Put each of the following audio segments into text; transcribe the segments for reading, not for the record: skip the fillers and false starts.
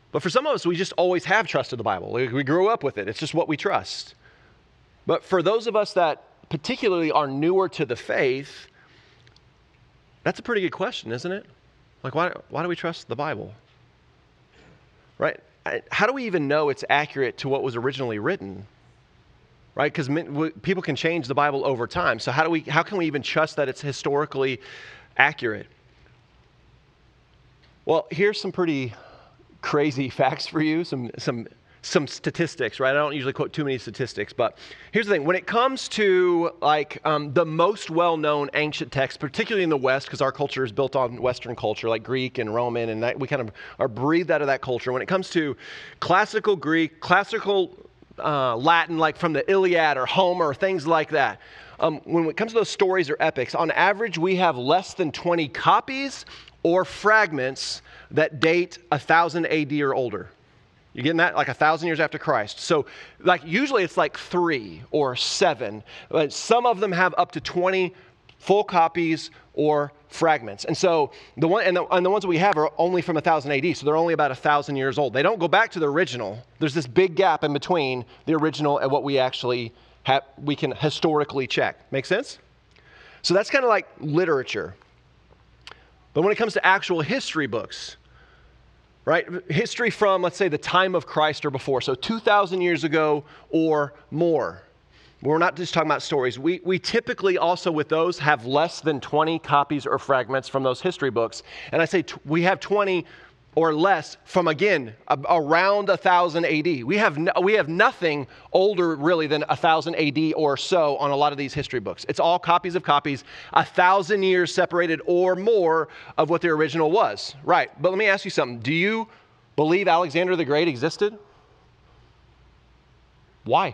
But for some of us, we just always have trusted the Bible. We grew up with it. It's just what we trust. But for those of us that particularly are newer to the faith, that's a pretty good question, isn't it? Like, why do we trust the Bible? Right? How do we even know it's accurate to what was originally written? Right? Because people can change the Bible over time. So how can we even trust that it's historically accurate? Well, here's some pretty crazy facts for you, some statistics, right? I don't usually quote too many statistics, but here's the thing. When it comes to the most well-known ancient texts, particularly in the West, because our culture is built on Western culture, like Greek and Roman, and we kind of are breathed out of that culture. When it comes to classical Greek, classical Latin, like from the Iliad or Homer, things like that, when it comes to those stories or epics, on average, we have less than 20 copies or fragments that date 1000 AD or older. You getting that? Like 1,000 years after Christ. So like usually it's like 3 or 7, but some of them have up to 20 full copies or fragments. And so the ones that we have are only from 1000 AD, so they're only about 1,000 years old. They don't go back to the original. There's this big gap in between the original and what we actually have, we can historically check. Make sense? So that's kind of like literature. But when it comes to actual history books, right? History from, let's say, the time of Christ or before. So 2,000 years ago or more. We're not just talking about stories. We typically also with those have less than 20 copies or fragments from those history books. And I say we have 20 or less from, again, around 1000 AD. We have nothing older really than 1000 AD or so on a lot of these history books. It's all copies of copies, 1,000 years separated or more of what the original was. Right, but let me ask you something. Do you believe Alexander the Great existed? Why?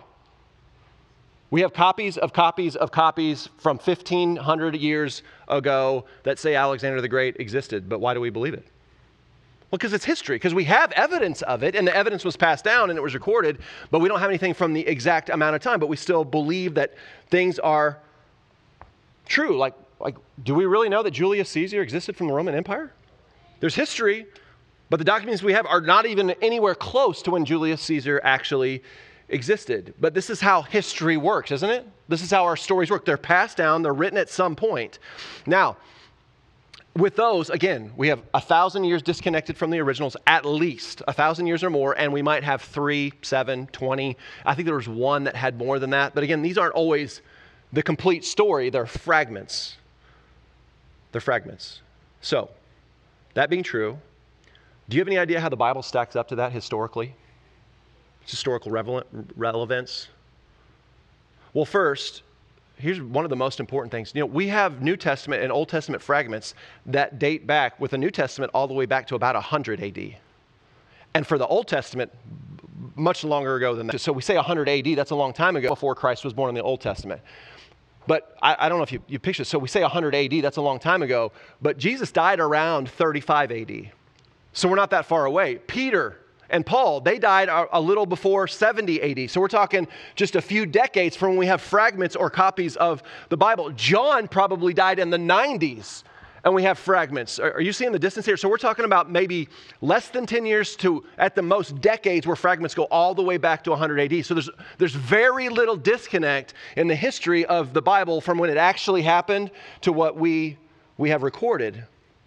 We have copies of copies of copies from 1,500 years ago that say Alexander the Great existed, but why do we believe it? Well, because it's history, because we have evidence of it, and the evidence was passed down and it was recorded, but we don't have anything from the exact amount of time, but we still believe that things are true. Like, do we really know that Julius Caesar existed from the Roman Empire? There's history, but the documents we have are not even anywhere close to when Julius Caesar actually existed. But this is how history works, isn't it? This is how our stories work. They're passed down, they're written at some point. Now, with those, again, we have 1,000 years disconnected from the originals, at least 1,000 years or more, and we might have 3, 7, 20. I think there was one that had more than that. But again, these aren't always the complete story. They're fragments. They're fragments. So, that being true, do you have any idea how the Bible stacks up to that historically? Historical relevance? Well, first, here's one of the most important things. You know, we have New Testament and Old Testament fragments that date back with the New Testament all the way back to about 100 AD. And for the Old Testament, much longer ago than that. So we say 100 AD, that's a long time ago, before Christ was born in the Old Testament. But I don't know if you picture this. So we say 100 AD, that's a long time ago, but Jesus died around 35 AD. So we're not that far away. Peter and Paul, they died a little before 70 AD. So we're talking just a few decades from when we have fragments or copies of the Bible. John probably died in the 90s and we have fragments. Are you seeing the distance here? So we're talking about maybe less than 10 years to, at the most, decades where fragments go all the way back to 100 AD. So there's very little disconnect in the history of the Bible from when it actually happened to what we have recorded.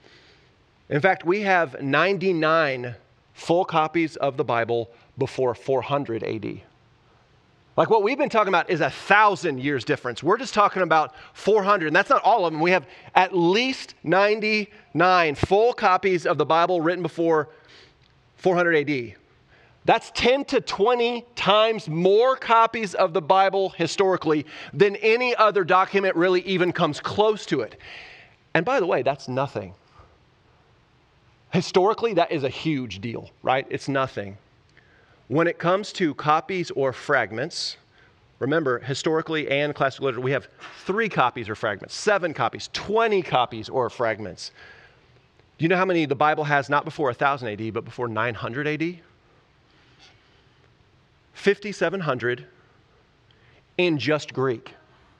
In fact, we have 99 full copies of the Bible before 400 AD. Like what we've been talking about is 1,000 years difference. We're just talking about 400, and that's not all of them. We have at least 99 full copies of the Bible written before 400 AD. That's 10 to 20 times more copies of the Bible historically than any other document really even comes close to it. And by the way, that's nothing. Historically, that is a huge deal, right? It's nothing. When it comes to copies or fragments, remember, historically and classical literature, we have 3 copies or fragments, 7 copies, 20 copies or fragments. Do you know how many the Bible has not before 1000 AD, but before 900 AD? 5,700 in just Greek,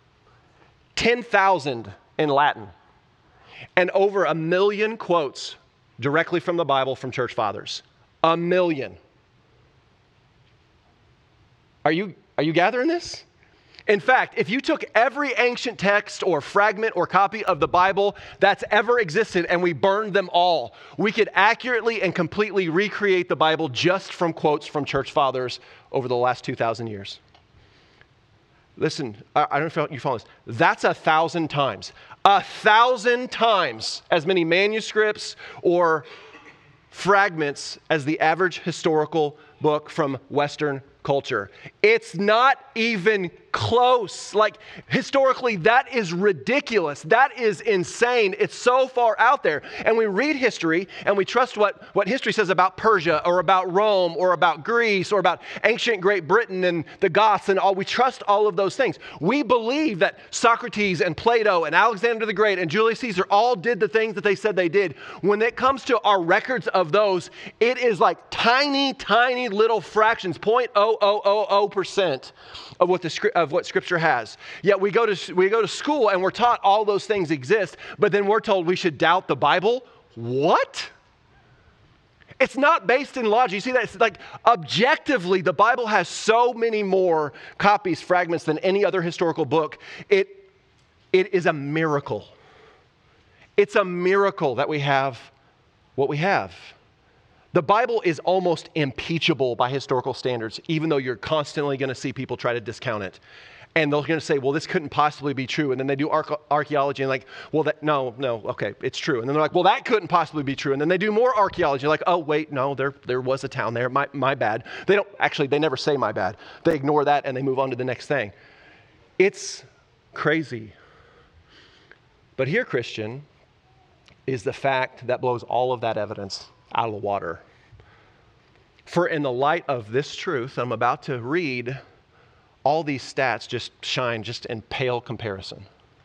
10,000 in Latin, and over 1 million quotes directly from the Bible from church fathers. 1 million. Are you gathering this? In fact, if you took every ancient text or fragment or copy of the Bible that's ever existed and we burned them all, we could accurately and completely recreate the Bible just from quotes from church fathers over the last 2,000 years. Listen, I don't know if you follow this. That's 1,000 times. 1,000 times as many manuscripts or fragments as the average historical book from Western culture. It's not even close. Like, historically, that is ridiculous. That is insane. It's so far out there. And we read history and we trust what history says about Persia or about Rome or about Greece or about ancient Great Britain and the Goths and all. We trust all of those things. We believe that Socrates and Plato and Alexander the Great and Julius Caesar all did the things that they said they did. When it comes to our records of those, it is like tiny, tiny little fractions, 0.0000% of what Scripture has. Yet we go to school and we're taught all those things exist, but then we're told we should doubt the Bible. What? It's not based in logic. You see that? It's like objectively, the Bible has so many more copies, fragments than any other historical book. It is a miracle. It's a miracle that we have what we have. The Bible is almost impeachable by historical standards, even though you're constantly going to see people try to discount it. And they're going to say, well, this couldn't possibly be true. And then they do archaeology and like, well, no, okay, it's true. And then they're like, well, that couldn't possibly be true. And then they do more archaeology, like, oh, wait, no, there was a town there, my bad. They never say my bad. They ignore that and they move on to the next thing. It's crazy. But here, Christian, is the fact that blows all of that evidence out of the water. For in the light of this truth, I'm about to read, all these stats just shine just in pale comparison.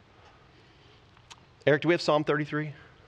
Eric, do we have Psalm 33?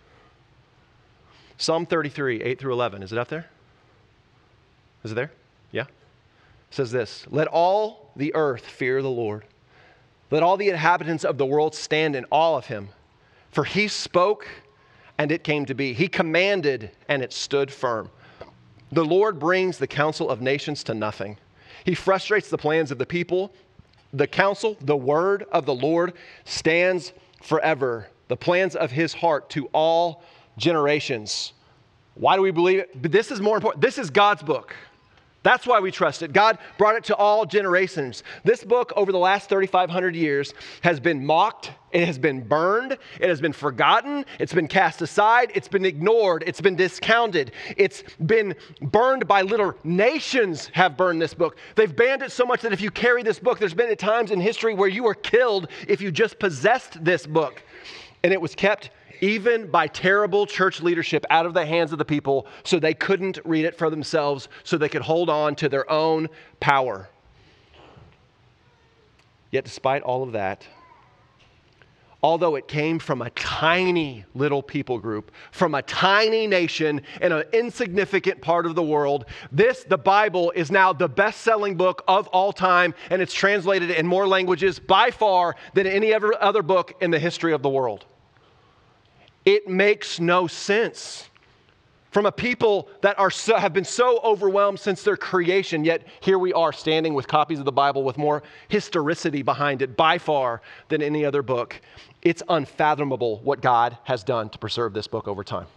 Psalm 33, 8 through 11. Is it up there? Is it there? Yeah. It says this, let all the earth fear the Lord. Let all the inhabitants of the world stand in awe of him. For he spoke, and it came to be. He commanded, and it stood firm. The Lord brings the counsel of nations to nothing. He frustrates the plans of the people. The counsel, the word of the Lord stands forever. The plans of his heart to all generations. Why do we believe it? But this is more important. This is God's book. That's why we trust it. God brought it to all generations. This book over the last 3,500 years has been mocked. It has been burned. It has been forgotten. It's been cast aside. It's been ignored. It's been discounted. It's been burned by little nations have burned this book. They've banned it so much that if you carry this book, there's been times in history where you were killed if you just possessed this book. And it was kept even by terrible church leadership out of the hands of the people so they couldn't read it for themselves, so they could hold on to their own power. Yet despite all of that, although it came from a tiny little people group, from a tiny nation in an insignificant part of the world, the Bible is now the best-selling book of all time, and it's translated in more languages by far than any other book in the history of the world. It makes no sense from a people that have been so overwhelmed since their creation, yet here we are standing with copies of the Bible with more historicity behind it by far than any other book. It's unfathomable what God has done to preserve this book over time.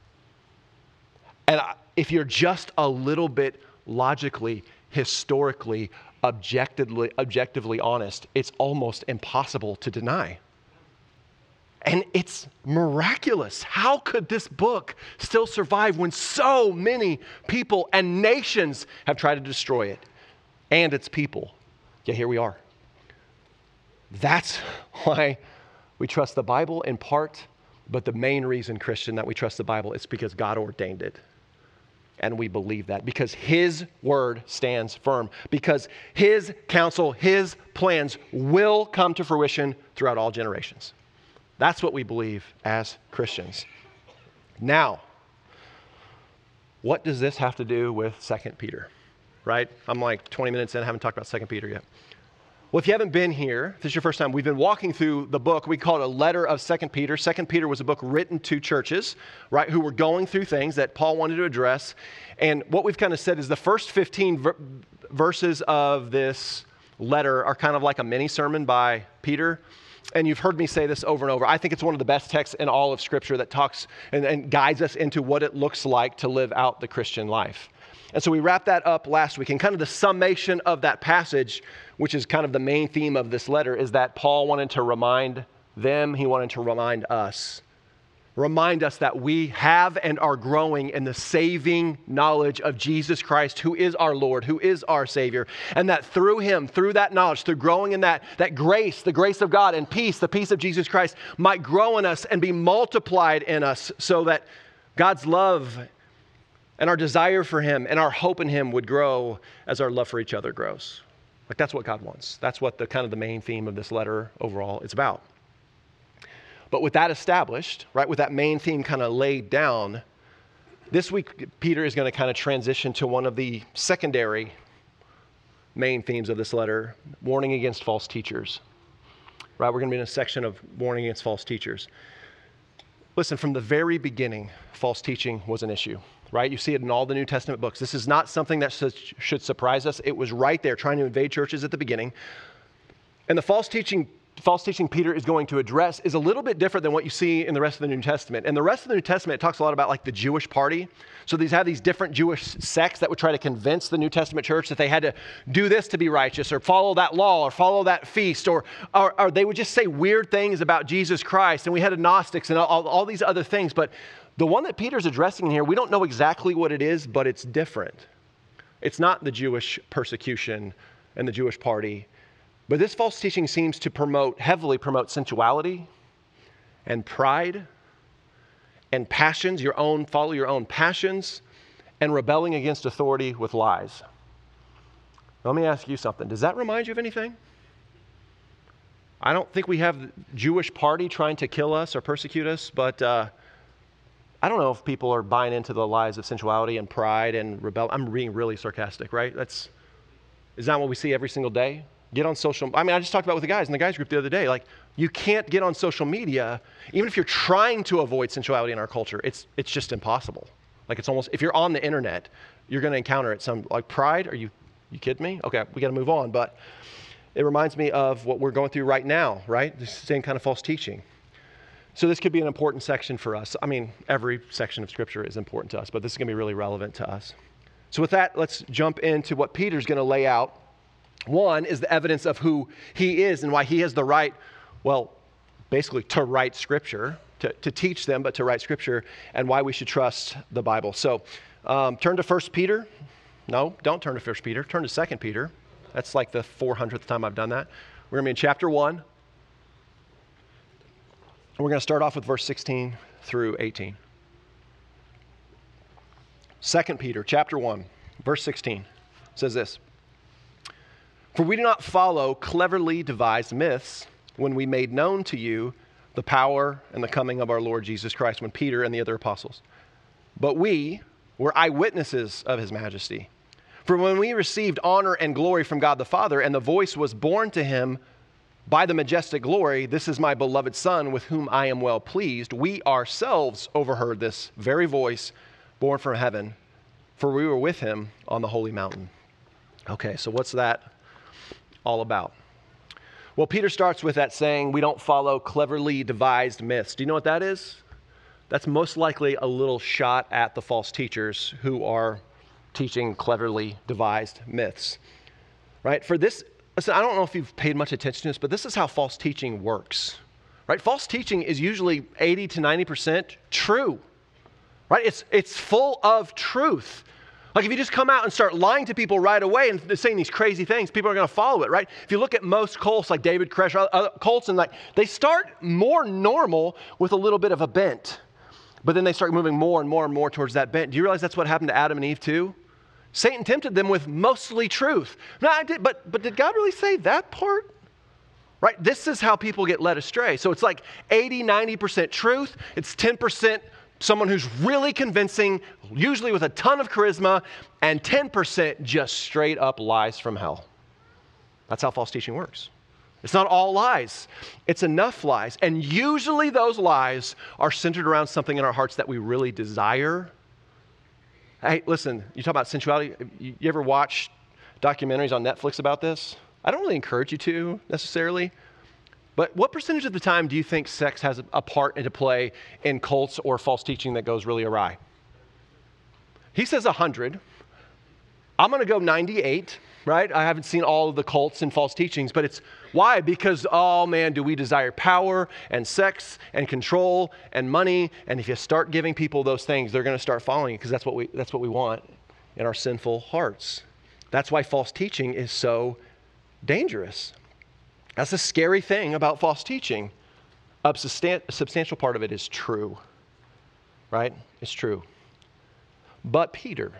And if you're just a little bit logically, historically, objectively honest, it's almost impossible to deny. And it's miraculous. How could this book still survive when so many people and nations have tried to destroy it and its people? Yet here we are. That's why we trust the Bible in part, but the main reason, Christian, that we trust the Bible is because God ordained it. And we believe that because his word stands firm, because his counsel, his plans will come to fruition throughout all generations. That's what we believe as Christians. Now, what does this have to do with 2 Peter? Right? I'm like 20 minutes in, I haven't talked about 2 Peter yet. Well, if you haven't been here, if this is your first time, we've been walking through the book. We call it a letter of 2 Peter. 2 Peter was a book written to churches, right, who were going through things that Paul wanted to address. And what we've kind of said is the first 15 verses of this letter are kind of like a mini sermon by Peter. And you've heard me say this over and over. I think it's one of the best texts in all of Scripture that talks and guides us into what it looks like to live out the Christian life. And so we wrapped that up last week. And kind of the summation of that passage, which is kind of the main theme of this letter, is that Paul wanted to remind them, he wanted to remind us that we have and are growing in the saving knowledge of Jesus Christ, who is our Lord, who is our Savior. And that through him, through that knowledge, through growing in that grace, the grace of God, and peace, the peace of Jesus Christ, might grow in us and be multiplied in us so that God's love and our desire for him and our hope in him would grow as our love for each other grows. Like, that's what God wants. That's what the kind of the main theme of this letter overall is about. But with that established, right, with that main theme kind of laid down, this week Peter is going to kind of transition to one of the secondary main themes of this letter, warning against false teachers. Right, we're going to be in a section of warning against false teachers. Listen, from the very beginning, false teaching was an issue. Right? You see it in all the New Testament books. This is not something that should surprise us. It was right there trying to invade churches at the beginning. And the false teaching Peter is going to address is a little bit different than what you see in the rest of the New Testament. And the rest of the New Testament, it talks a lot about like the Jewish party. So these different Jewish sects that would try to convince the New Testament church that they had to do this to be righteous, or follow that law, or follow that feast, or they would just say weird things about Jesus Christ. And we had Gnostics and all these other things. But the one that Peter's addressing here, we don't know exactly what it is, but it's different. It's not the Jewish persecution and the Jewish party. But this false teaching seems to heavily promote sensuality and pride and passions, follow your own passions, and rebelling against authority with lies. Let me ask you something. Does that remind you of anything? I don't think we have the Jewish party trying to kill us or persecute us, but I don't know if people are buying into the lies of sensuality and pride and rebellion. I'm being really sarcastic, right? Is that what we see every single day? Get on social. I just talked about with the guys in the guys group the other day. Like, you can't get on social media, even if you're trying to avoid sensuality in our culture. It's just impossible. Like, it's almost, if you're on the internet, you're going to encounter it. Some like pride. Are you kidding me? Okay, we got to move on. But it reminds me of what we're going through right now, right? The same kind of false teaching. So this could be an important section for us. Every section of Scripture is important to us, but this is going to be really relevant to us. So with that, let's jump into what Peter's going to lay out. One is the evidence of who he is and why he has the right, basically to write Scripture, to teach them, but to write Scripture, and why we should trust the Bible. So turn to 1 Peter. No, don't turn to 1 Peter. Turn to 2 Peter. That's like the 400th time I've done that. We're going to be in chapter 1. We're going to start off with verse 16 through 18. 2 Peter chapter 1, verse 16 says this. For we do not follow cleverly devised myths when we made known to you the power and the coming of our Lord Jesus Christ, when Peter and the other apostles. But we were eyewitnesses of his majesty. For when we received honor and glory from God the Father, and the voice was borne to him by the majestic glory, this is my beloved Son, with whom I am well pleased, we ourselves overheard this very voice born from heaven, for we were with him on the holy mountain. Okay, so what's that all about? Well, Peter starts with that saying, we don't follow cleverly devised myths. Do you know what that is? That's most likely a little shot at the false teachers who are teaching cleverly devised myths, right? For this, listen, I don't know if you've paid much attention to this, but this is how false teaching works, right? False teaching is usually 80 to 90% true, right? It's full of truth. Like, if you just come out and start lying to people right away and saying these crazy things, people are going to follow it, right? If you look at most cults, like David Koresh, other cults, and they start more normal with a little bit of a bent, but then they start moving more and more and more towards that bent. Do you realize that's what happened to Adam and Eve too? Satan tempted them with mostly truth. No, but did God really say that part? Right? This is how people get led astray. So it's like 80, 90% truth. It's 10% someone who's really convincing, usually with a ton of charisma, and 10% just straight up lies from hell. That's how false teaching works. It's not all lies. It's enough lies. And usually those lies are centered around something in our hearts that we really desire. Hey, listen, you talk about sensuality. You ever watch documentaries on Netflix about this? I don't really encourage you to necessarily. But what percentage of the time do you think sex has a part to play in cults or false teaching that goes really awry? He says 100. I'm going to go 98, right? I haven't seen all of the cults and false teachings, but it's why? Because, oh man, do we desire power and sex and control and money? And if you start giving people those things, they're going to start following you because that's what we want in our sinful hearts. That's why false teaching is so dangerous. That's the scary thing about false teaching. A substantial part of it is true, right? It's true. But Peter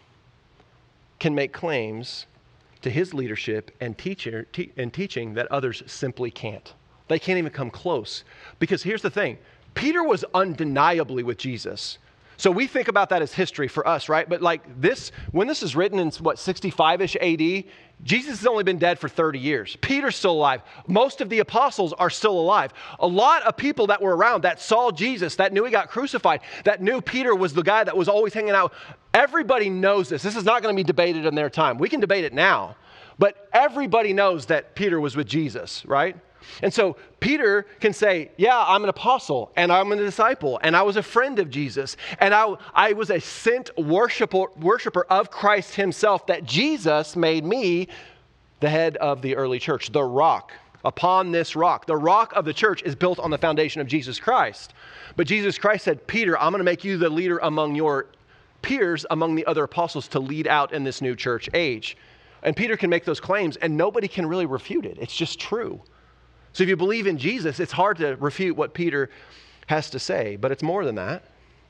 can make claims to his leadership and teaching that others simply can't. They can't even come close. Because here's the thing. Peter was undeniably with Jesus. So we think about that as history for us, right? But like this, when this is written in 65-ish AD, Jesus has only been dead for 30 years. Peter's still alive. Most of the apostles are still alive. A lot of people that were around that saw Jesus, that knew he got crucified, that knew Peter was the guy that was always hanging out. Everybody knows this. This is not going to be debated in their time. We can debate it now. But everybody knows that Peter was with Jesus, right? And so Peter can say, yeah, I'm an apostle and I'm a disciple and I was a friend of Jesus and I was a sent worshiper of Christ himself, that Jesus made me the head of the early church, the rock. Upon this rock, the rock of the church is built on the foundation of Jesus Christ. But Jesus Christ said, Peter, I'm going to make you the leader among your peers, among the other apostles, to lead out in this new church age. And Peter can make those claims and nobody can really refute it. It's just true. So if you believe in Jesus, it's hard to refute what Peter has to say, but it's more than that.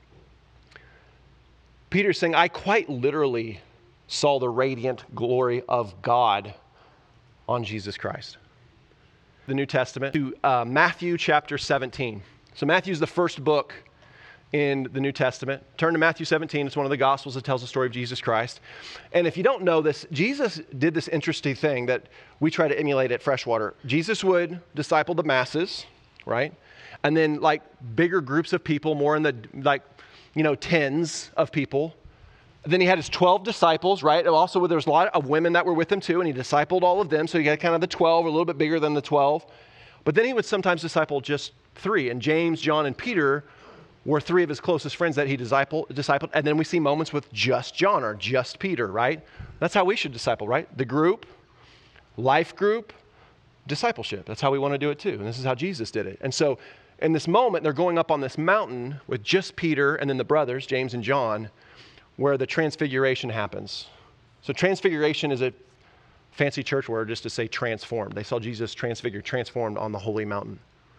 Peter's saying, I quite literally saw the radiant glory of God on Jesus Christ. The New Testament to Matthew chapter 17. So Matthew's the first book in the New Testament. Turn to Matthew 17. It's one of the Gospels that tells the story of Jesus Christ. And if you don't know this, Jesus did this interesting thing that we try to emulate at Freshwater. Jesus would disciple the masses, right? And then like bigger groups of people, more in the tens of people. Then he had his 12 disciples, right? Also, there was a lot of women that were with him too, and he discipled all of them. So he had kind of the 12, a little bit bigger than the 12. But then he would sometimes disciple just 3. And James, John, and Peter were 3 of his closest friends that he discipled. And then we see moments with just John or just Peter, right? That's how we should disciple, right? The group, life group, discipleship. That's how we want to do it too. And this is how Jesus did it. And so in this moment, they're going up on this mountain with just Peter and then the brothers, James and John, where the transfiguration happens. So transfiguration is a fancy church word just to say transformed. They saw Jesus transformed on the holy mountain.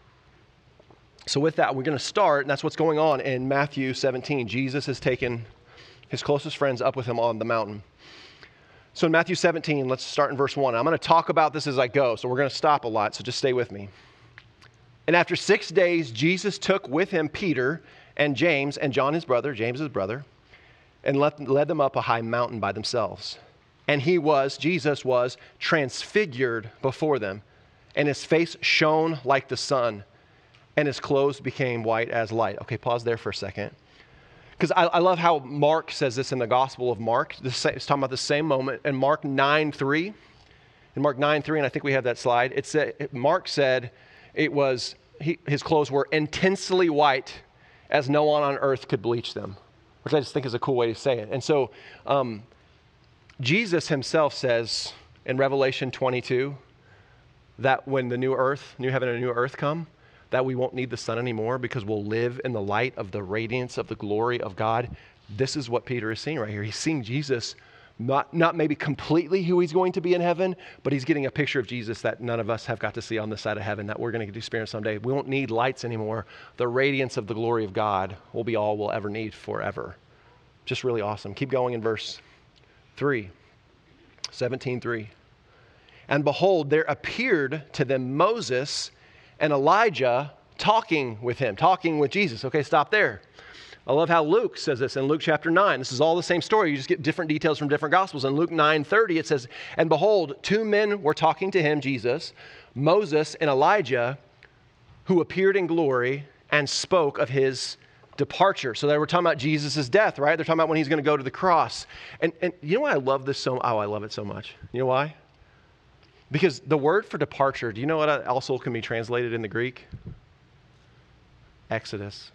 So with that, we're going to start, and that's what's going on in Matthew 17. Jesus has taken his closest friends up with him on the mountain. So in Matthew 17, let's start in verse 1. I'm going to talk about this as I go, so we're going to stop a lot, so just stay with me. And after 6 days, Jesus took with him Peter and James and John, his brother, James his brother, and led them up a high mountain by themselves. And Jesus was transfigured before them, and his face shone like the sun, and his clothes became white as light. Okay, pause there for a second. Because I love how Mark says this in the Gospel of Mark. It's talking about the same moment. In Mark 9:3, and I think we have that slide, Mark said his clothes were intensely white as no one on earth could bleach them, which I just think is a cool way to say it. And so Jesus himself says in Revelation 22 that when the new heaven and new earth come, that we won't need the sun anymore because we'll live in the light of the radiance of the glory of God. This is what Peter is seeing right here. He's seeing Jesus, not maybe completely who he's going to be in heaven, but he's getting a picture of Jesus that none of us have got to see on this side of heaven, that we're going to experience someday. We won't need lights anymore. The radiance of the glory of God will be all we'll ever need forever. Just really awesome. Keep going in verse 3, 17:3. And behold, there appeared to them Moses and Elijah talking with Jesus. Okay, stop there. I love how Luke says this in Luke chapter 9. This is all the same story. You just get different details from different gospels. In Luke 9:30, it says, "And behold, two men were talking to him," Jesus, "Moses and Elijah, who appeared in glory and spoke of his departure." So they were talking about Jesus' death, right? They're talking about when he's going to go to the cross. And you know why I love this so much? Oh, I love it so much. You know why? Because the word for departure, do you know what also can be translated in the Greek? Exodus.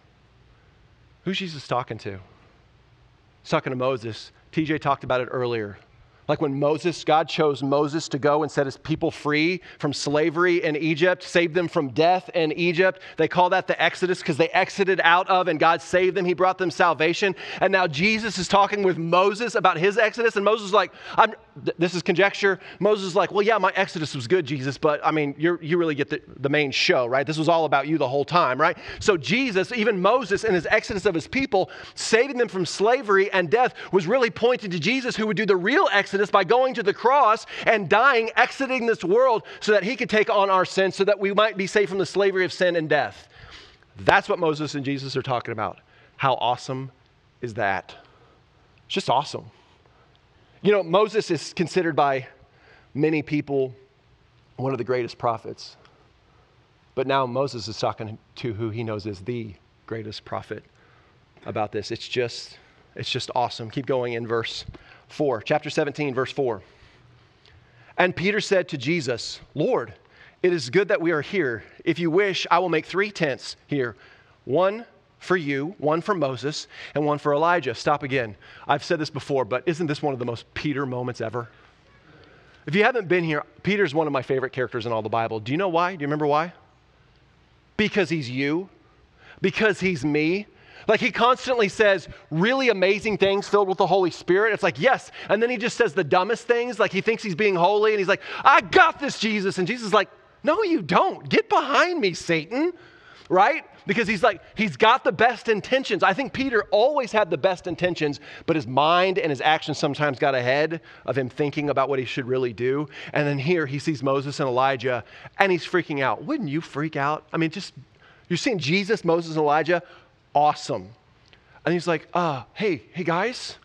Who's Jesus talking to? He's talking to Moses. TJ talked about it earlier. Like when God chose Moses to go and set his people free from slavery in Egypt, saved them from death in Egypt. They call that the Exodus because they exited out of and God saved them. He brought them salvation. And now Jesus is talking with Moses about his Exodus. And Moses is like, this is conjecture. Moses is like, well, yeah, my Exodus was good, Jesus, but I mean, you really get the main show, right? This was all about you the whole time, right? So Jesus, even Moses in his Exodus of his people, saving them from slavery and death, was really pointing to Jesus, who would do the real Exodus by going to the cross and dying, exiting this world so that he could take on our sins so that we might be saved from the slavery of sin and death. That's what Moses and Jesus are talking about. How awesome is that? It's just awesome. You know, Moses is considered by many people one of the greatest prophets. But now Moses is talking to who he knows is the greatest prophet about this. It's just awesome. Keep going in verse 4, chapter 17, verse 4. "And Peter said to Jesus, 'Lord, it is good that we are here. If you wish, I will make 3 tents here, one for you, one for Moses, and one for Elijah.'" Stop again. I've said this before, but isn't this one of the most Peter moments ever? If you haven't been here, Peter's one of my favorite characters in all the Bible. Do you know why? Do you remember why? Because he's you. Because he's me. Like he constantly says really amazing things filled with the Holy Spirit. It's like, yes. And then he just says the dumbest things. Like he thinks he's being holy and he's like, "I got this, Jesus." And Jesus is like, "No, you don't. Get behind me, Satan." Right? Because he's got the best intentions. I think Peter always had the best intentions, but his mind and his actions sometimes got ahead of him thinking about what he should really do. And then here he sees Moses and Elijah and he's freaking out. Wouldn't you freak out? I mean, you're seeing Jesus, Moses, and Elijah. Awesome. And he's like, hey guys,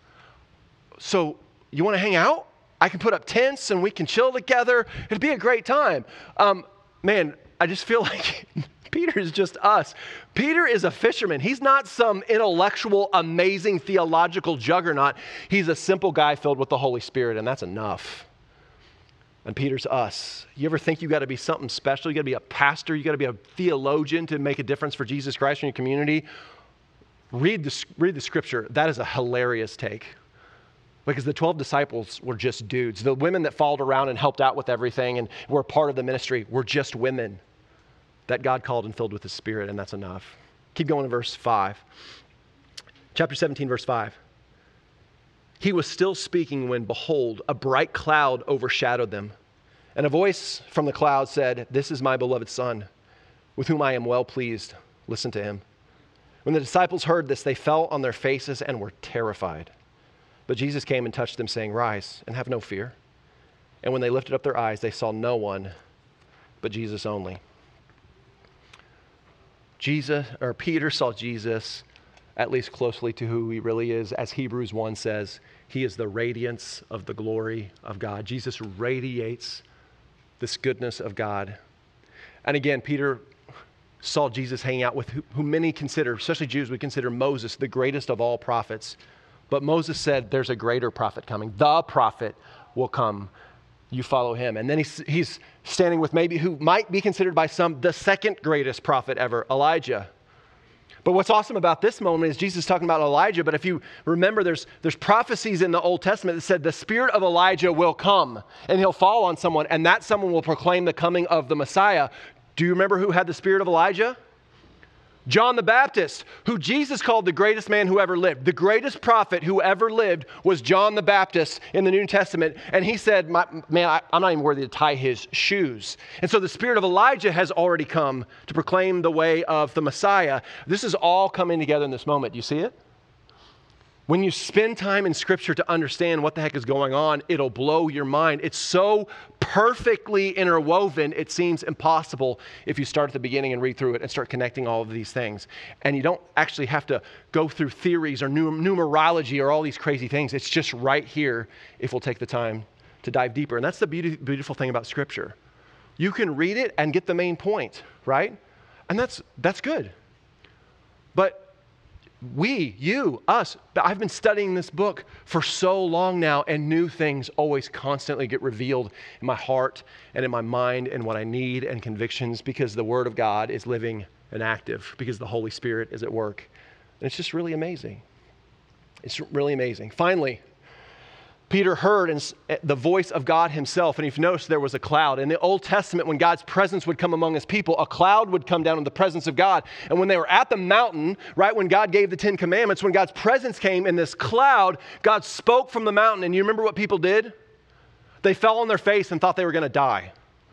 so you want to hang out? I can put up tents and we can chill together. It'd be a great time. Man, I just feel like Peter is just us. Peter is a fisherman. He's not some intellectual, amazing theological juggernaut. He's a simple guy filled with the Holy Spirit, and that's enough. And Peter's us. You ever think you got to be something special? You got to be a pastor. You got to be a theologian to make a difference for Jesus Christ in your community? Read the scripture. That is a hilarious take. Because the 12 disciples were just dudes. The women that followed around and helped out with everything and were part of the ministry were just women that God called and filled with His Spirit, and that's enough. Keep going to verse 5. Chapter 17, verse 5. "He was still speaking when, behold, a bright cloud overshadowed them. And a voice from the cloud said, 'This is my beloved Son, with whom I am well pleased. Listen to him.' When the disciples heard this, they fell on their faces and were terrified. But Jesus came and touched them, saying, 'Rise and have no fear.' And when they lifted up their eyes, they saw no one but Jesus only." Peter saw Jesus at least closely to who he really is. As Hebrews 1 says, he is the radiance of the glory of God. Jesus radiates this goodness of God. And again, Peter saw Jesus hanging out with who many consider, especially Jews, would consider Moses the greatest of all prophets. But Moses said, there's a greater prophet coming. The prophet will come. You follow him. And then he's standing with maybe who might be considered by some the second greatest prophet ever, Elijah. But what's awesome about this moment is Jesus talking about Elijah. But if you remember, there's prophecies in the Old Testament that said the spirit of Elijah will come and he'll fall on someone, and that someone will proclaim the coming of the Messiah. Do you remember who had the spirit of Elijah? John the Baptist, who Jesus called the greatest man who ever lived. The greatest prophet who ever lived was John the Baptist in the New Testament. And he said, I'm not even worthy to tie his shoes. And so the spirit of Elijah has already come to proclaim the way of the Messiah. This is all coming together in this moment. Do you see it? When you spend time in Scripture to understand what the heck is going on, it'll blow your mind. It's so perfectly interwoven, it seems impossible if you start at the beginning and read through it and start connecting all of these things. And you don't actually have to go through theories or numerology or all these crazy things. It's just right here if we'll take the time to dive deeper. And that's the beautiful thing about Scripture. You can read it and get the main point, right? And that's good. But I've been studying this book for so long now, and new things always constantly get revealed in my heart and in my mind and what I need and convictions, because the Word of God is living and active, because the Holy Spirit is at work. And it's just really amazing. It's really amazing. Finally, Peter heard the voice of God himself, and if you notice, there was a cloud. In the Old Testament, when God's presence would come among his people, a cloud would come down in the presence of God. And when they were at the mountain, right, when God gave the 10 Commandments, when God's presence came in this cloud, God spoke from the mountain. And you remember what people did? They fell on their face and thought they were going to die.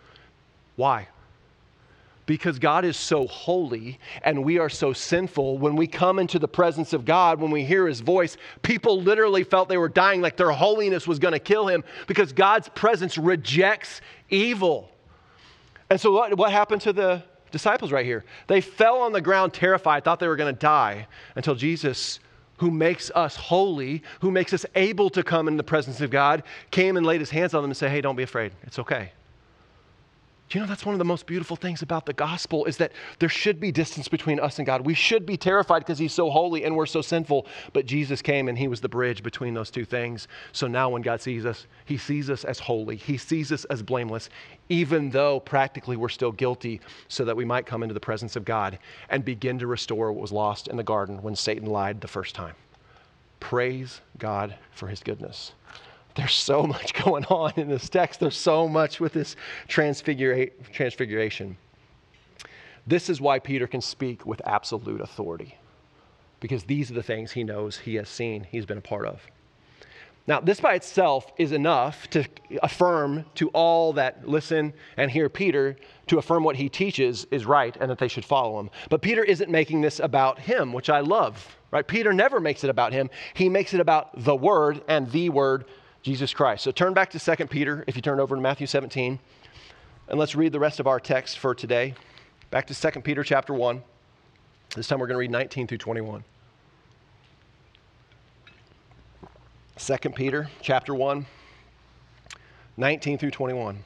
Why? Because God is so holy and we are so sinful. When we come into the presence of God, when we hear his voice, people literally felt they were dying, like their holiness was going to kill him, because God's presence rejects evil. And so what happened to the disciples right here? They fell on the ground terrified, thought they were going to die, until Jesus, who makes us holy, who makes us able to come in the presence of God, came and laid his hands on them and said, hey, don't be afraid. It's okay. Do you know that's one of the most beautiful things about the gospel, is that there should be distance between us and God. We should be terrified because he's so holy and we're so sinful. But Jesus came and he was the bridge between those two things. So now when God sees us, he sees us as holy. He sees us as blameless, even though practically we're still guilty, so that we might come into the presence of God and begin to restore what was lost in the garden when Satan lied the first time. Praise God for his goodness. There's so much going on in this text. There's so much with this transfiguration. This is why Peter can speak with absolute authority, because these are the things he knows, he has seen, he's been a part of. Now, this by itself is enough to affirm to all that listen and hear Peter, to affirm what he teaches is right and that they should follow him. But Peter isn't making this about him, which I love, right? Peter never makes it about him. He makes it about the Word, and the Word, Jesus Christ. So turn back to 2 Peter, if you turn over to Matthew 17, and let's read the rest of our text for today. Back to 2 Peter chapter 1. This time we're going to read 19 through 21. 2 Peter chapter 1, 19 through 21.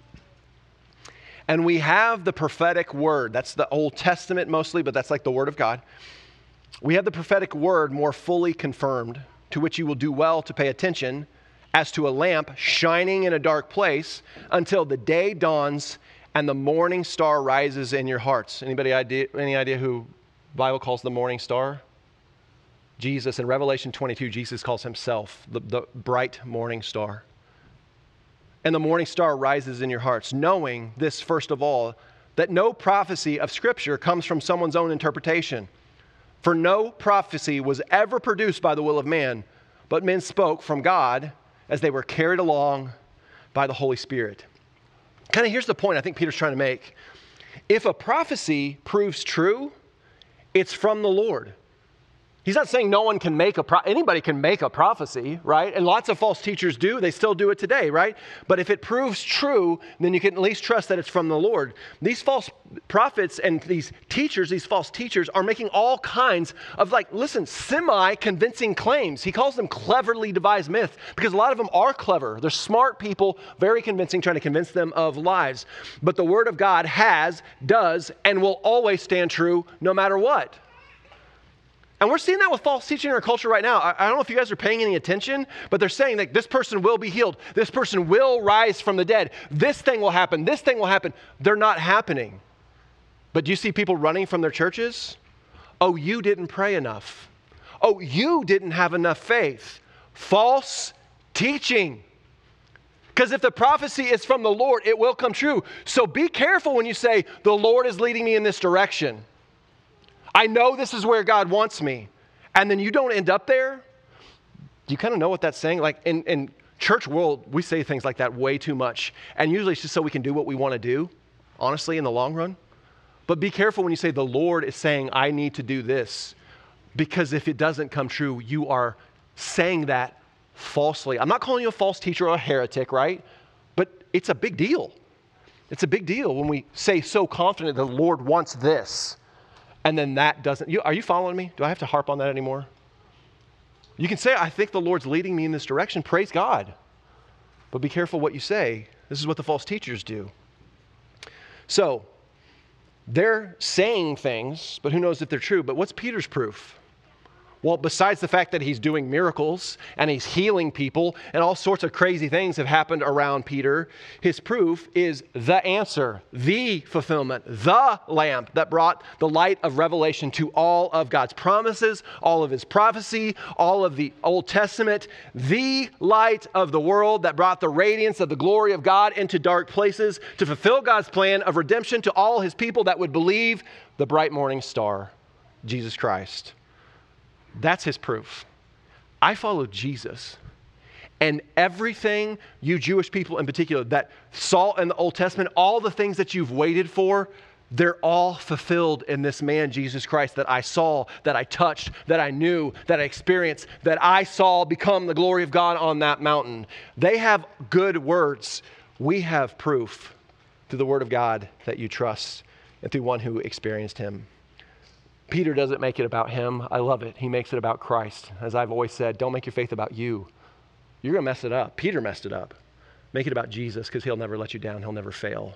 And we have the prophetic word. That's the Old Testament mostly, but that's like the Word of God. We have the prophetic word more fully confirmed, to which you will do well to pay attention, as to a lamp shining in a dark place until the day dawns and the morning star rises in your hearts. Any idea who the Bible calls the morning star? Jesus. In Revelation 22, Jesus calls himself the bright morning star. And the morning star rises in your hearts, knowing this, first of all, that no prophecy of Scripture comes from someone's own interpretation. For no prophecy was ever produced by the will of man, but men spoke from God as they were carried along by the Holy Spirit. Kind of here's the point I think Peter's trying to make. If a prophecy proves true, it's from the Lord. He's not saying no one can make anybody can make a prophecy, right? And lots of false teachers do. They still do it today, right? But if it proves true, then you can at least trust that it's from the Lord. These false prophets and these false teachers are making all kinds of semi-convincing claims. He calls them cleverly devised myths, because a lot of them are clever. They're smart people, very convincing, trying to convince them of lies. But the Word of God does, and will always stand true no matter what. And we're seeing that with false teaching in our culture right now. I don't know if you guys are paying any attention, but they're saying that this person will be healed. This person will rise from the dead. This thing will happen. This thing will happen. They're not happening. But do you see people running from their churches? Oh, you didn't pray enough. Oh, you didn't have enough faith. False teaching. Because if the prophecy is from the Lord, it will come true. So be careful when you say, the Lord is leading me in this direction. I know this is where God wants me. And then you don't end up there. Do you kind of know what that's saying? Like in church world, we say things like that way too much. And usually it's just so we can do what we want to do, honestly, in the long run. But be careful when you say the Lord is saying, I need to do this. Because if it doesn't come true, you are saying that falsely. I'm not calling you a false teacher or a heretic, right? But it's a big deal. It's a big deal when we say so confident the Lord wants this, and then that doesn't. Are you following me? Do I have to harp on that anymore? You can say, I think the Lord's leading me in this direction. Praise God. But be careful what you say. This is what the false teachers do. So, they're saying things, but who knows if they're true. But what's Peter's proof? Well, besides the fact that he's doing miracles and he's healing people and all sorts of crazy things have happened around Peter, his proof is the answer, the fulfillment, the lamp that brought the light of revelation to all of God's promises, all of his prophecy, all of the Old Testament, the light of the world that brought the radiance of the glory of God into dark places to fulfill God's plan of redemption to all his people that would believe the bright morning star, Jesus Christ. That's his proof. I follow Jesus. And everything you Jewish people in particular that saw in the Old Testament, all the things that you've waited for, they're all fulfilled in this man, Jesus Christ, that I saw, that I touched, that I knew, that I experienced, that I saw become the glory of God on that mountain. They have good words. We have proof through the word of God that you trust and through one who experienced him. Peter doesn't make it about him. I love it. He makes it about Christ. As I've always said, don't make your faith about you. You're going to mess it up. Peter messed it up. Make it about Jesus because he'll never let you down. He'll never fail.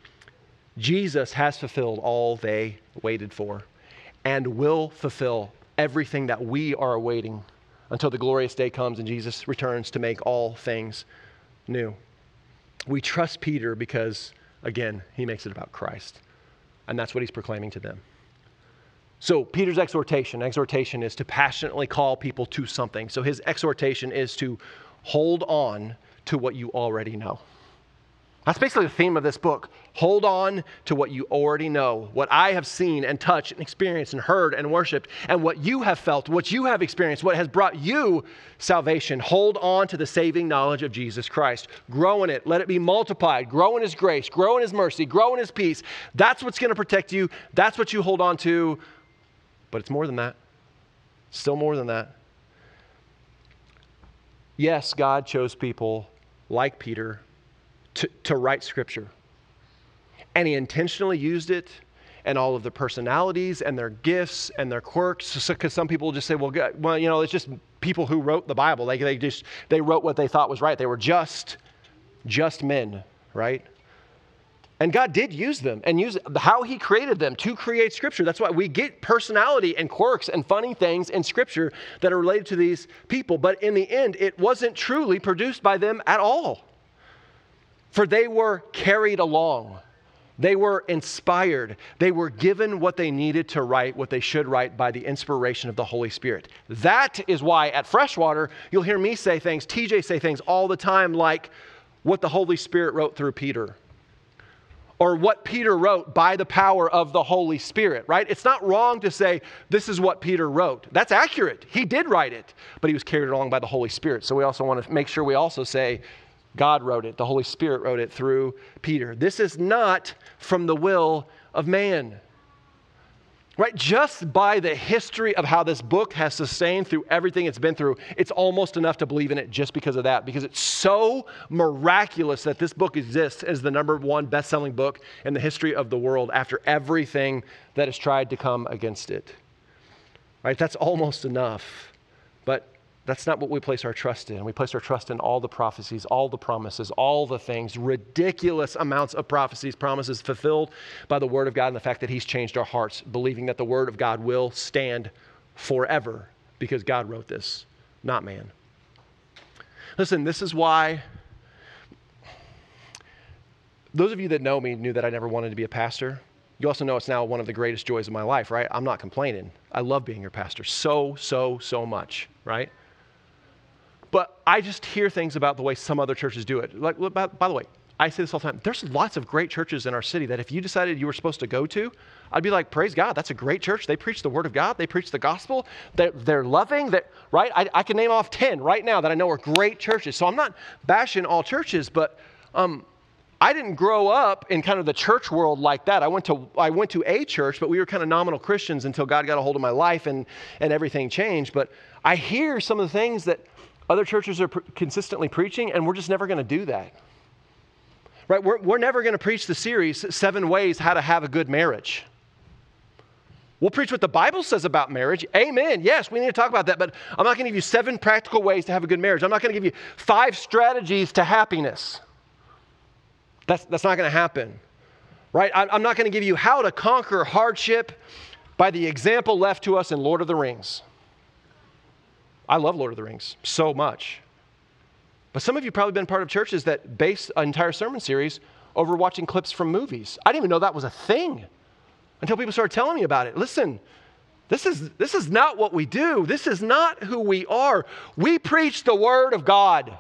Jesus has fulfilled all they waited for and will fulfill everything that we are awaiting until the glorious day comes and Jesus returns to make all things new. We trust Peter because, again, he makes it about Christ. And that's what he's proclaiming to them. So Peter's exhortation is to passionately call people to something. So his exhortation is to hold on to what you already know. That's basically the theme of this book. Hold on to what you already know, what I have seen and touched and experienced and heard and worshiped, and what you have felt, what you have experienced, what has brought you salvation. Hold on to the saving knowledge of Jesus Christ. Grow in it. Let it be multiplied. Grow in his grace. Grow in his mercy. Grow in his peace. That's what's going to protect you. That's what you hold on to. But it's more than that. Still more than that. Yes, God chose people like Peter to write Scripture. And he intentionally used it and all of their personalities and their gifts and their quirks. Because some people just say, well, you know, it's just people who wrote the Bible. They wrote what they thought was right. They were just men, right? And God did use them and use how he created them to create Scripture. That's why we get personality and quirks and funny things in Scripture that are related to these people. But in the end, it wasn't truly produced by them at all. For they were carried along. They were inspired. They were given what they needed to write, what they should write by the inspiration of the Holy Spirit. That is why at Freshwater, you'll hear me say things, TJ say things all the time like what the Holy Spirit wrote through Peter. Or what Peter wrote by the power of the Holy Spirit, right? It's not wrong to say, this is what Peter wrote. That's accurate. He did write it, but he was carried along by the Holy Spirit. So we also want to make sure we also say, God wrote it. The Holy Spirit wrote it through Peter. This is not from the will of man. Right? Just by the history of how this book has sustained through everything it's been through, it's almost enough to believe in it just because of that. Because it's so miraculous that this book exists as the #1 best-selling book in the history of the world after everything that has tried to come against it. Right? That's almost enough. But that's not what we place our trust in. We place our trust in all the prophecies, all the promises, all the things, ridiculous amounts of prophecies, promises fulfilled by the Word of God and the fact that He's changed our hearts, believing that the Word of God will stand forever because God wrote this, not man. Listen, this is why those of you that know me knew that I never wanted to be a pastor. You also know it's now one of the greatest joys of my life, right? I'm not complaining. I love being your pastor so much, right? But I just hear things about the way some other churches do it. Like, by the way, I say this all the time. There's lots of great churches in our city that if you decided you were supposed to go to, I'd be like, praise God, that's a great church. They preach the Word of God. They preach the gospel. They're loving. Right? I can name off 10 right now that I know are great churches. So I'm not bashing all churches, but I didn't grow up in kind of the church world like that. I went to a church, but we were kind of nominal Christians until God got a hold of my life and everything changed. But I hear some of the things that other churches are consistently preaching, and we're just never going to do that. Right? We're never going to preach the series, 7 Ways How to Have a Good Marriage. We'll preach what the Bible says about marriage. Amen. Yes, we need to talk about that, but I'm not going to give you 7 practical ways to have a good marriage. I'm not going to give you 5 strategies to happiness. That's not going to happen. Right? I'm not going to give you how to conquer hardship by the example left to us in Lord of the Rings. I love Lord of the Rings so much. But some of you probably been part of churches that base an entire sermon series over watching clips from movies. I didn't even know that was a thing until people started telling me about it. Listen, this is not what we do. This is not who we are. We preach the Word of God.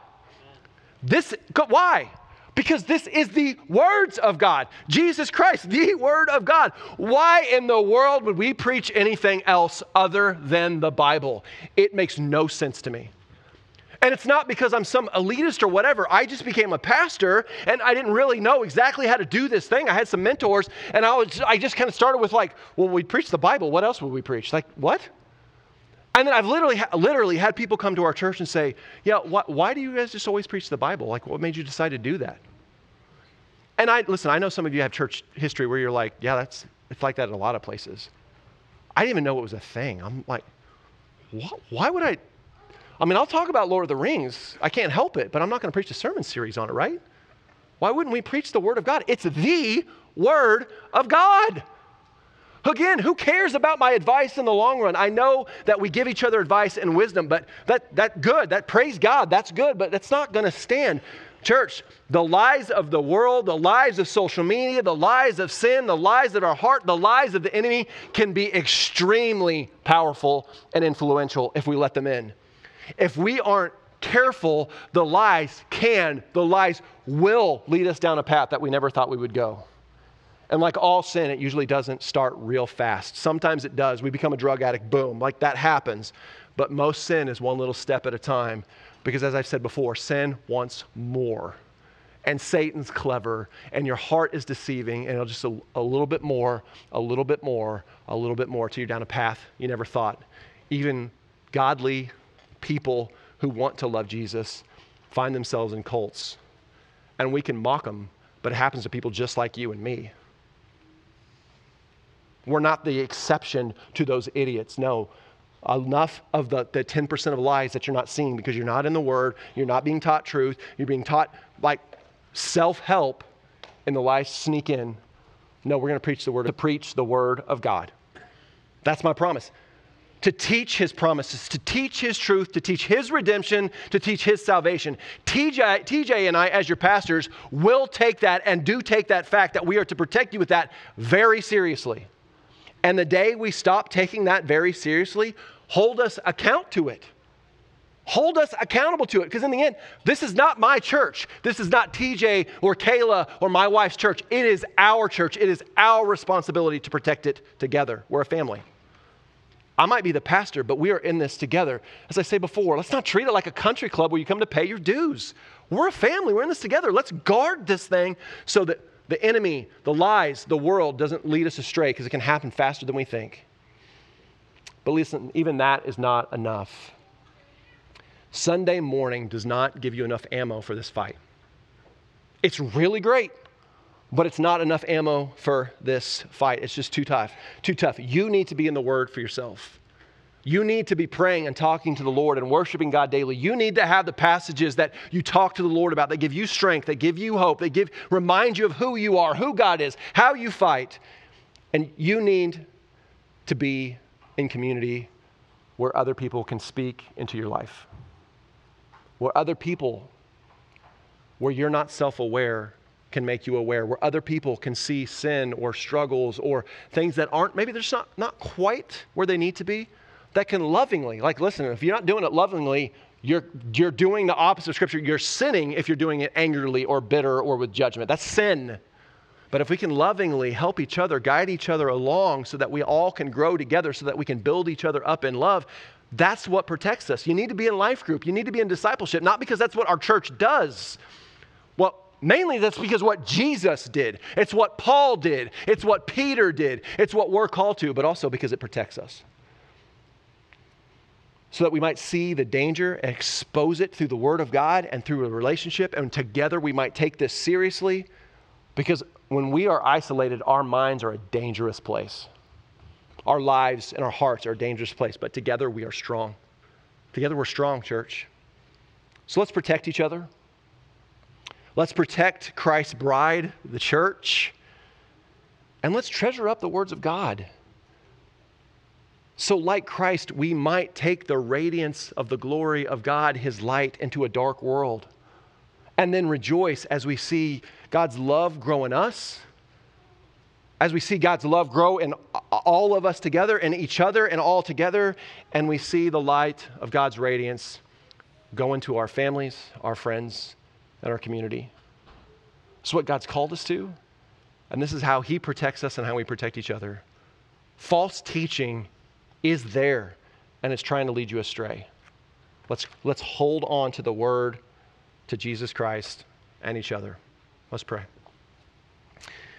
Why? Because this is the words of God. Jesus Christ, the Word of God. Why in the world would we preach anything else other than the Bible? It makes no sense to me. And it's not because I'm some elitist or whatever. I just became a pastor, and I didn't really know exactly how to do this thing. I had some mentors, and I just kind of started with like, well, we preach the Bible. What else would we preach? Like, what? And then I've literally had people come to our church and say, yeah, why do you guys just always preach the Bible? Like, what made you decide to do that? And I know some of you have church history where you're like, yeah, it's like that in a lot of places. I didn't even know it was a thing. I'm like, why would I mean, I'll talk about Lord of the Rings. I can't help it, but I'm not going to preach a sermon series on it, right? Why wouldn't we preach the Word of God? It's the Word of God. Again, who cares about my advice in the long run? I know that we give each other advice and wisdom, but praise God, that's good, but that's not going to stand. Church, the lies of the world, the lies of social media, the lies of sin, the lies of our heart, the lies of the enemy can be extremely powerful and influential if we let them in. If we aren't careful, the lies will lead us down a path that we never thought we would go. And like all sin, it usually doesn't start real fast. Sometimes it does. We become a drug addict, boom, like that happens. But most sin is one little step at a time. Because as I've said before, sin wants more. And Satan's clever, and your heart is deceiving, and it'll just a little bit more, a little bit more, a little bit more, till you're down a path you never thought. Even godly people who want to love Jesus find themselves in cults. And we can mock them, but it happens to people just like you and me. We're not the exception to those idiots. No. Enough of the 10% of lies that you're not seeing because you're not in the Word, you're not being taught truth, you're being taught like self-help, and the lies sneak in. No, we're going to preach the Word of God. That's my promise. To teach His promises, to teach His truth, to teach His redemption, to teach His salvation. TJ and I, as your pastors, will take that and do take that fact that we are to protect you with that very seriously. And the day we stop taking that very seriously, hold us account to it. Hold us accountable to it. Because in the end, this is not my church. This is not TJ or Kayla or my wife's church. It is our church. It is our responsibility to protect it together. We're a family. I might be the pastor, but we are in this together. As I say before, let's not treat it like a country club where you come to pay your dues. We're a family. We're in this together. Let's guard this thing so that the enemy, the lies, the world doesn't lead us astray, because it can happen faster than we think. But listen, even that is not enough. Sunday morning does not give you enough ammo for this fight. It's really great, but it's not enough ammo for this fight. It's just too tough. Too tough. You need to be in the Word for yourself. You need to be praying and talking to the Lord and worshiping God daily. You need to have the passages that you talk to the Lord about that give you strength, that give you hope, that remind you of who you are, who God is, how you fight. And you need to be in community where other people can speak into your life. Where other people, where you're not self-aware, can make you aware. Where other people can see sin or struggles or things that aren't, maybe they're just not quite where they need to be. That can lovingly, like, listen, if you're not doing it lovingly, you're doing the opposite of Scripture. You're sinning if you're doing it angrily or bitter or with judgment. That's sin. But if we can lovingly help each other, guide each other along so that we all can grow together, so that we can build each other up in love, that's what protects us. You need to be in life group. You need to be in discipleship, not because that's what our church does. Well, mainly that's because what Jesus did. It's what Paul did. It's what Peter did. It's what we're called to, but also because it protects us. so that we might see the danger and expose it through the Word of God and through a relationship, and together we might take this seriously, because when we are isolated, our minds are a dangerous place. Our lives and our hearts are a dangerous place, but together we are strong. Together we're strong, church. So let's protect each other. Let's protect Christ's bride, the church, and let's treasure up the words of God. So like Christ, we might take the radiance of the glory of God, his light, into a dark world, and then rejoice as we see God's love grow in us, as we see God's love grow in all of us together, and each other, and all together, and we see the light of God's radiance go into our families, our friends, and our community. It's what God's called us to, and this is how he protects us and how we protect each other. False teaching is there, and it's trying to lead you astray. Let's hold on to the word, to Jesus Christ, and each other. Let's pray.